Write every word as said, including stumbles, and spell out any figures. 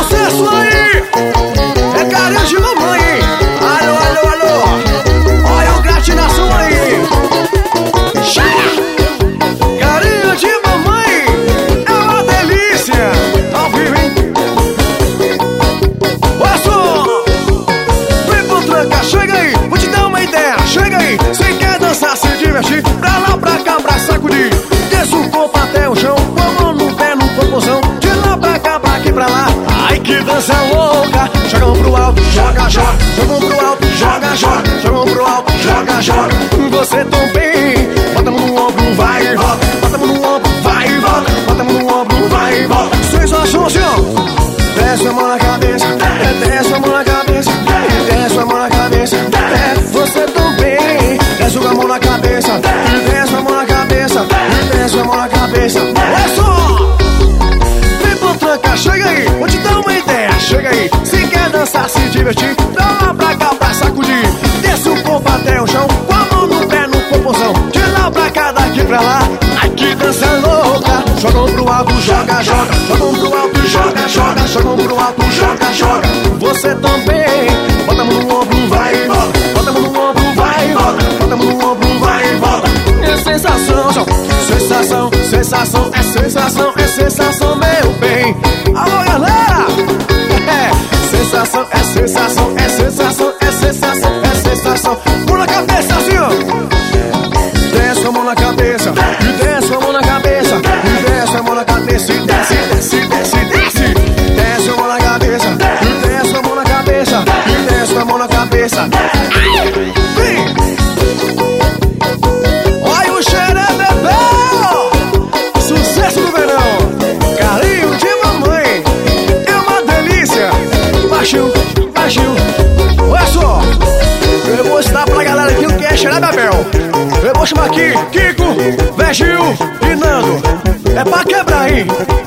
sucesso aí! É carinho de mamãe, hein? Alô, alô, alô! Olha o gratinação aí! Cheia! Carinho de mamãe é uma delícia! Ao vivo, hein? Olha só! Vem pro tranca, chega aí! Vou te dar uma ideia, chega aí! Você quer dançar, se divertir? Pra lá, pra cá, pra sacudir! Desce o corpo até o chão, com a mão no pé, no popozão. De lá pra cá, pra aqui, pra lá. Ai, que dança louca! Joga um pro alto, joga, joga. Joga um pro alto, joga, joga. Joga um pro alto, joga, joga. Você também. Bota a mão no ombro, vai e volta. Bota a mão no ombro, vai e volta. Bota a mão no ombro, vai e volta. Sensação assim, ó. Desce a mão na cabeça, desce a mão na cabeça, desce a mão na cabeça. Você também. Desce a mão na cabeça, desce a mão na cabeça, desce a mão na cabeça. Olha só! Vem pro tranca, chega aí, vou te dar uma ideia, chega aí. Se quer dançar, se divertir, dá lá pra cá pra sacudir. Desce o corpo até o chão, com a mão no pé, no popozão. De lá pra cá, daqui pra lá. Ai, que dança louca! Joga um pro alto, joga, joga. Joga um pro alto, joga, joga. Joga um pro alto, joga, joga. Você também. Bota a mão no ombro, vai e volta. Bota a mão no ombro, vai e volta. Bota a mão no ombro, vai e volta. É sensação, sensação, sensação, é sensação, é sensação, meu bem. Alô, galera! É sensação, é sensação, é sensação, é sensação, é sensação. Mão na cabeça, assim, ó. Desce a mão na cabeça, e desce a mão na cabeça, e desce a mão na cabeça, e desce, desce, desce, desce. Desce a mão na cabeça, e desce a mão na cabeça, e desce a mão na cabeça. Vem! Olha o xeré, bebê! Sucesso do verão! Carinho de mamãe! É uma delícia! Baixinho, baixinho! Olha só! Eu vou mostrar pra galera aqui o que é xeré, bebel! Eu vou chamar aqui Kiko, Vegil e Nando. É pra quebrar, hein?